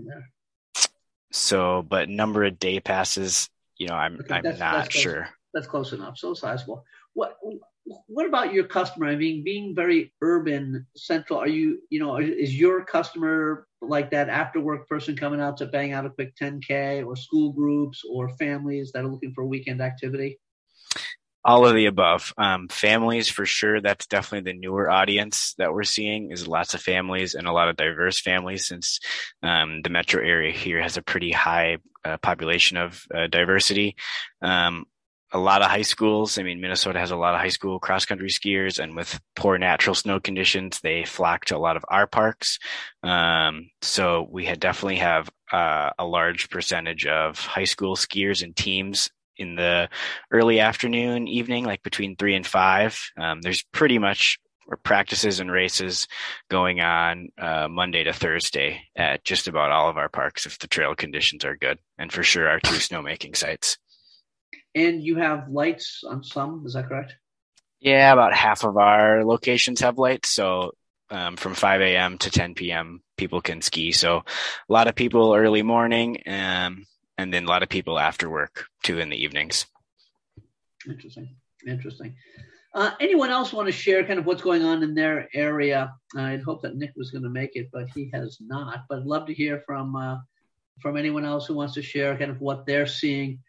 number of day passes, I'm not sure. That's close enough. So sizable. What about your customer? I mean, being very urban central, is your customer like that after work person coming out to bang out a quick 10K, or school groups or families that are looking for weekend activity? All of the above. Families for sure. That's definitely the newer audience that we're seeing, is lots of families and a lot of diverse families, since the metro area here has a pretty high population of diversity. A lot of high schools. I mean, Minnesota has a lot of high school cross-country skiers, and with poor natural snow conditions, they flock to a lot of our parks. So we definitely have a large percentage of high school skiers and teams in the early afternoon, evening, like between 3 and 5. There's pretty much practices and races going on Monday to Thursday at just about all of our parks if the trail conditions are good, and for sure our 2 snowmaking sites. And you have lights on some, is that correct? Yeah, about half of our locations have lights. So from 5 a.m. to 10 p.m., people can ski. So a lot of people early morning, and then a lot of people after work too in the evenings. Interesting. Anyone else want to share kind of what's going on in their area? I'd hope that Nick was going to make it, but he has not. But I'd love to hear from anyone else who wants to share kind of what they're seeing.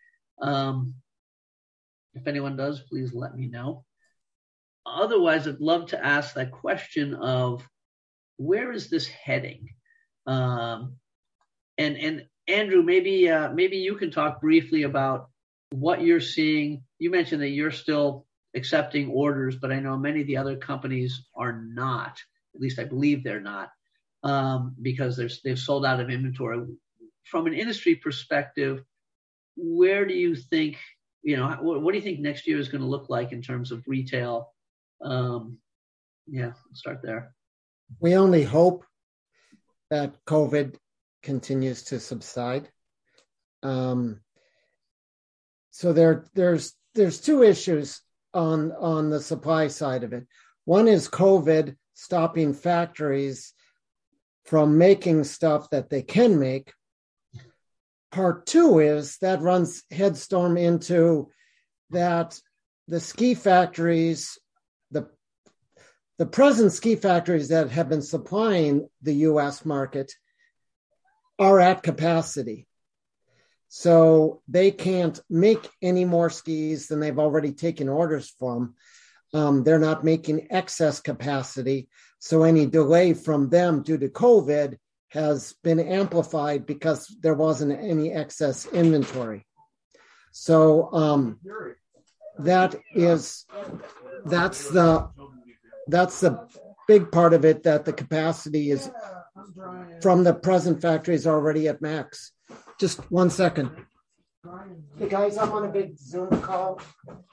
If anyone does, please let me know. Otherwise, I'd love to ask that question of where is this heading? And Andrew, maybe you can talk briefly about what you're seeing. You mentioned that you're still accepting orders, but I know many of the other companies are not. At least I believe they're not, because they've sold out of inventory. From an industry perspective, where do you think, what do you think next year is going to look like in terms of retail? Let's start there. We only hope that COVID continues to subside. So there's 2 issues on the supply side of it. One is COVID stopping factories from making stuff that they can make. Part 2 is that runs headstorm into that the ski factories, the present ski factories that have been supplying the U.S. market are at capacity. So they can't make any more skis than they've already taken orders from. They're not making excess capacity. So any delay from them due to COVID has been amplified because there wasn't any excess inventory. So that's the big part of it, that the capacity is from the present factory is already at max. Just 1 second. Hey guys, I'm on a big Zoom call.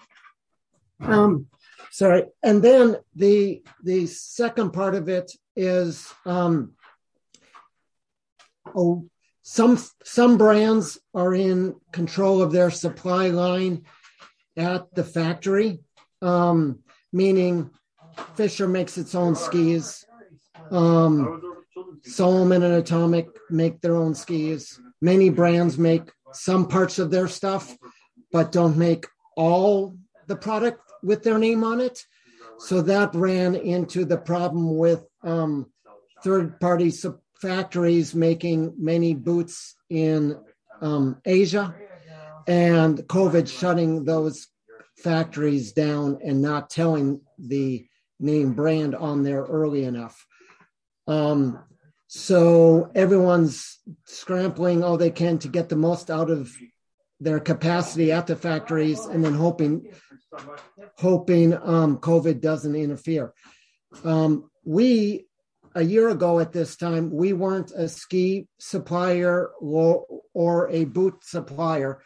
Sorry. And then the second part of it is some brands are in control of their supply line at the factory, meaning Fisher makes its own skis. Solomon and Atomic make their own skis. Many brands make some parts of their stuff, but don't make all the product with their name on it. So that ran into the problem with third-party factories making many boots in Asia, and COVID shutting those factories down and not telling the name brand on there early enough. So everyone's scrambling all they can to get the most out of their capacity at the factories, and then hoping COVID doesn't interfere. A year ago at this time, we weren't a ski supplier or a boot supplier.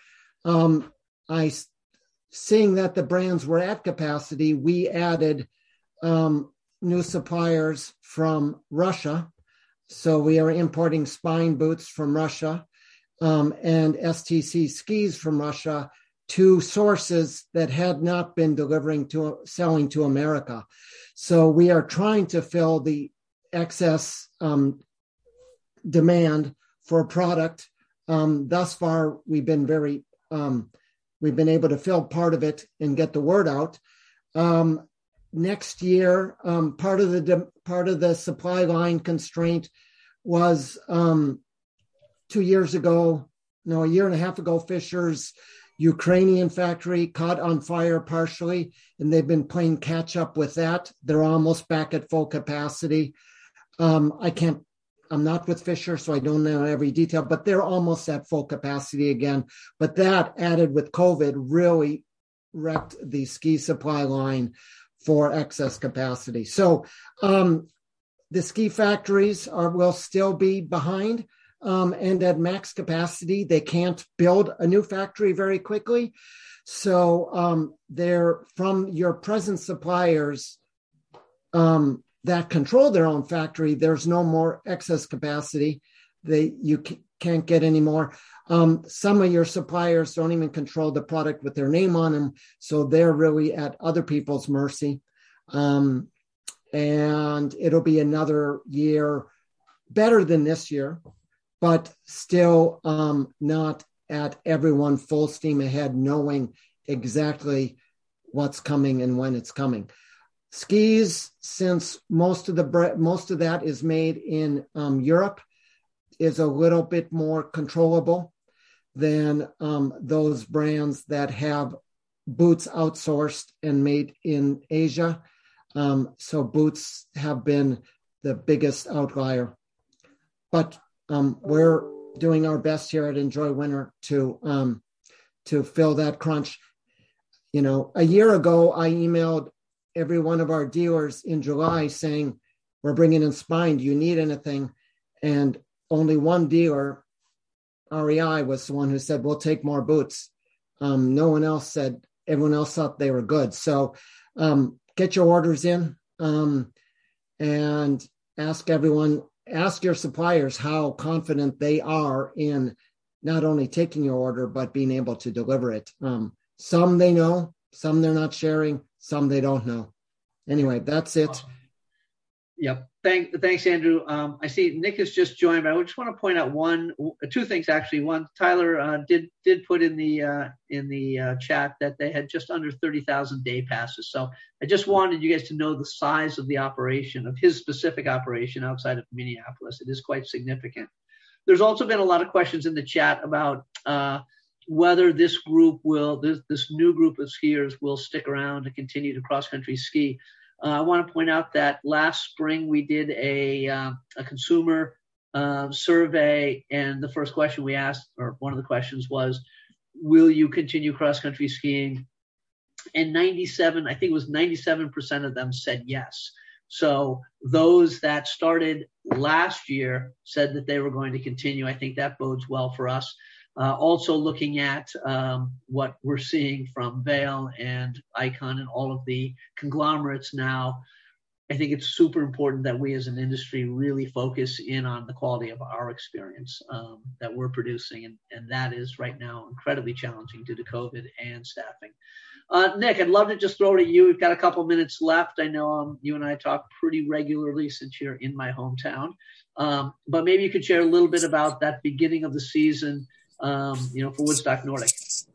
Seeing that the brands were at capacity, we added new suppliers from Russia. So we are importing Spine boots from Russia and STC skis from Russia, to sources that had not been selling to America. So we are trying to fill the excess demand for a product. Thus far, we've been able to fill part of it and get the word out. Next year, part of the supply line constraint was a year and a half ago, Fisher's Ukrainian factory caught on fire partially, and they've been playing catch up with that. They're almost back at full capacity. I'm not with Fisher, so I don't know every detail, but they're almost at full capacity again. But that, added with COVID, really wrecked the ski supply line for excess capacity. So the ski factories will still be behind, and at max capacity. They can't build a new factory very quickly. So they're from your present suppliers that control their own factory. There's no more excess capacity. You can't get any more. Some of your suppliers don't even control the product with their name on them, so they're really at other people's mercy. And it'll be another year better than this year, but still not at everyone full steam ahead, knowing exactly what's coming and when it's coming. Skis, since most of that is made in Europe, is a little bit more controllable than those brands that have boots outsourced and made in Asia. So boots have been the biggest outlier. But we're doing our best here at Enjoy Winter to fill that crunch. You know, a year ago, I emailed every one of our dealers in July saying, we're bringing in Spine. Do you need anything? And only one dealer, REI, was the one who said, we'll take more boots. No one else said. Everyone else thought they were good. So get your orders in and ask your suppliers how confident they are in not only taking your order, but being able to deliver it. Some they know, some they're not sharing, some they don't know. Anyway, that's it. Yep. Thanks, Andrew. I see Nick has just joined, but I just want to point out two things actually. One, Tyler did put in the chat that they had just under 30,000 day passes. So I just wanted you guys to know the size of the operation, of his specific operation outside of Minneapolis. It is quite significant. There's also been a lot of questions in the chat about whether this new group of skiers will stick around to continue to cross-country ski. I want to point out that last spring we did a consumer survey, and the first question we asked, or one of the questions was, will you continue cross-country skiing? And 97% of them said yes. So those that started last year said that they were going to continue. I think that bodes well for us. Also looking at what we're seeing from Vail and Icon and all of the conglomerates now, I think it's super important that we as an industry really focus in on the quality of our experience that we're producing. And that is right now incredibly challenging due to COVID and staffing. Nick, I'd love to just throw it at you. We've got a couple minutes left. I know you and I talk pretty regularly since you're in my hometown. But maybe you could share a little bit about that beginning of the season for Woodstock Nordic.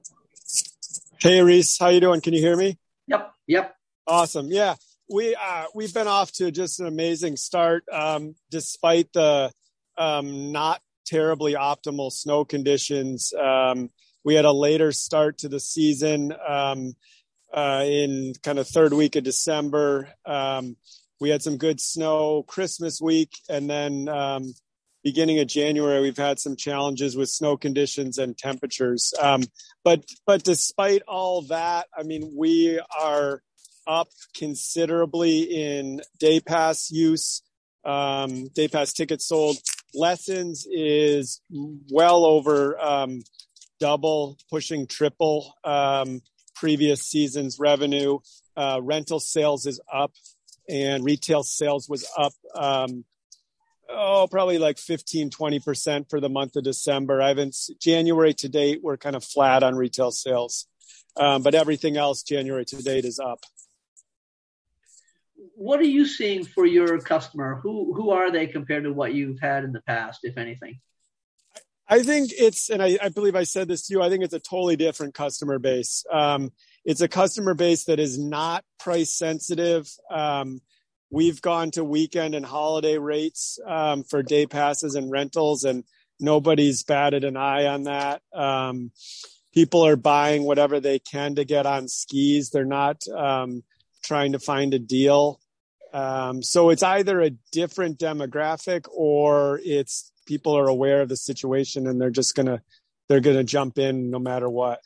Hey, Reese, how you doing? Can you hear me? Yep. Awesome. Yeah, we've been off to just an amazing start, despite the not terribly optimal snow conditions. We had a later start to the season in kind of third week of December. we had some good snow Christmas week, and then beginning of January, we've had some challenges with snow conditions and temperatures. But despite all that, I mean, we are up considerably in day pass use, day pass tickets sold. Lessons is well over double, pushing triple previous season's revenue. Rental sales is up, and retail sales was up probably like 15-20% for the month of December. January to date, we're kind of flat on retail sales, but everything else January to date is up. What are you seeing for your customer? Who are they compared to what you've had in the past, if anything? I think and I believe I said this to you, I think it's a totally different customer base. It's a customer base that is not price sensitive. We've gone to weekend and holiday rates for day passes and rentals, and nobody's batted an eye on that. People are buying whatever they can to get on skis. They're not trying to find a deal. So it's either a different demographic, or it's people are aware of the situation and they're going to jump in no matter what.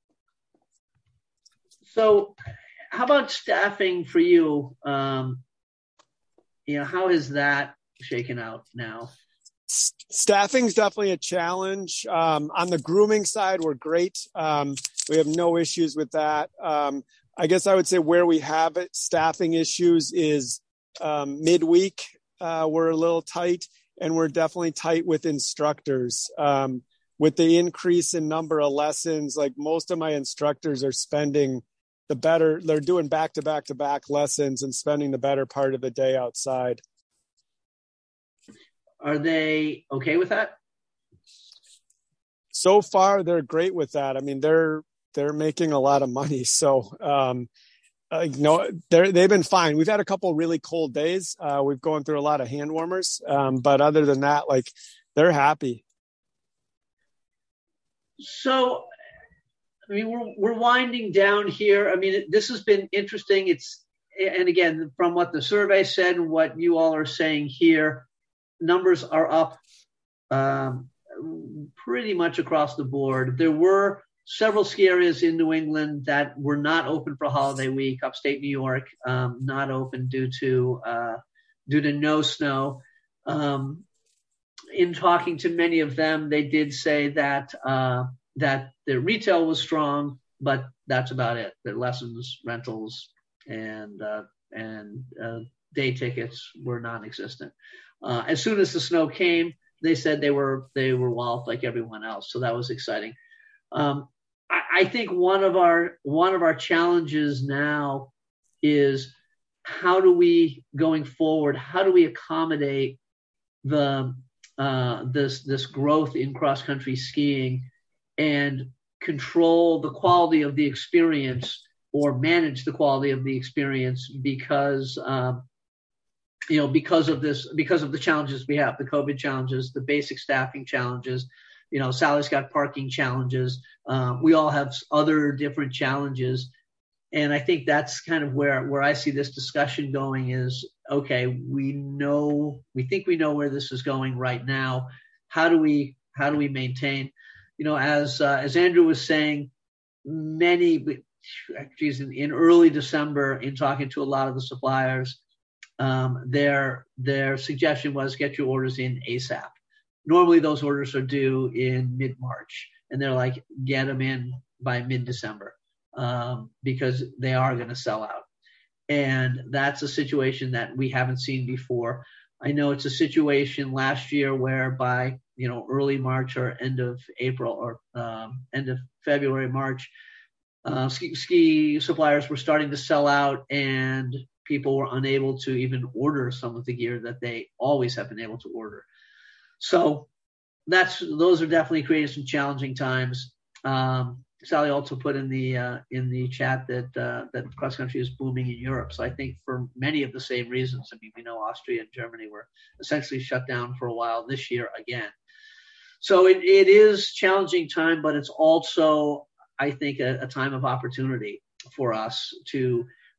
So how about staffing for you? How is that shaken out now? Staffing's definitely a challenge. On the grooming side, we're great. We have no issues with that. I guess I would say where we have staffing issues is midweek. We're a little tight, and we're definitely tight with instructors. With the increase in number of lessons, like most of my instructors are spending they're doing back-to-back lessons and spending the better part of the day outside. Are they okay with that? So far, they're great with that. I mean, they're making a lot of money. So, they've been fine. We've had a couple of really cold days. We've gone through a lot of hand warmers. But other than that, they're happy. So, I mean, we're winding down here. I mean, this has been interesting. And again, from what the survey said and what you all are saying here, numbers are up pretty much across the board. There were several ski areas in New England that were not open for holiday week. Upstate New York, not open due to no snow. In talking to many of them, they did say that their retail was strong, but that's about it. Their lessons, rentals, and day tickets were non-existent. As soon as the snow came, they said they were walloped like everyone else. So that was exciting. I think one of our challenges now is going forward, how do we accommodate this growth in cross country skiing and control the quality of the experience or manage the quality of the experience because of the challenges we have, the COVID challenges, the basic staffing challenges. Sally's got parking challenges. We all have other different challenges. And I think that's kind of where I see this discussion going is, okay, we think we know where this is going right now. How do we maintain, as Andrew was saying, in early December, in talking to a lot of the suppliers, their suggestion was get your orders in ASAP. Normally those orders are due in mid-March, and they're like, get them in by mid-December because they are going to sell out. And that's a situation that we haven't seen before. I know it's a situation last year where by early March or end of April or end of February, March, ski suppliers were starting to sell out, and people were unable to even order some of the gear that they always have been able to order. So those are definitely creating some challenging times. Sally also put in the chat that cross country is booming in Europe. So I think for many of the same reasons. I mean, we know Austria and Germany were essentially shut down for a while this year again. So it is challenging time, but it's also, I think, a time of opportunity for us to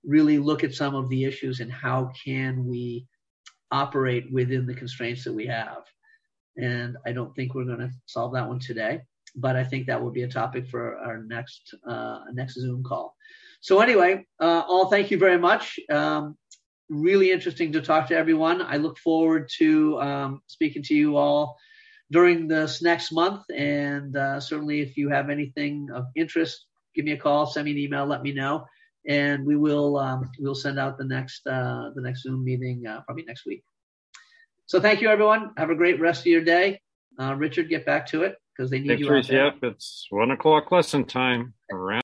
really look at some of the issues and how can we operate within the constraints that we have. And I don't think we're going to solve that one today, but I think that will be a topic for our next Zoom call. So anyway, all thank you very much. Really interesting to talk to everyone. I look forward to speaking to you all during this next month. And certainly if you have anything of interest, give me a call, send me an email, let me know. And we will we'll send out the next Zoom meeting probably next week. So thank you, everyone. Have a great rest of your day. Richard, get back to it because they need you out there. Yep, it's 1:00 lesson time. Around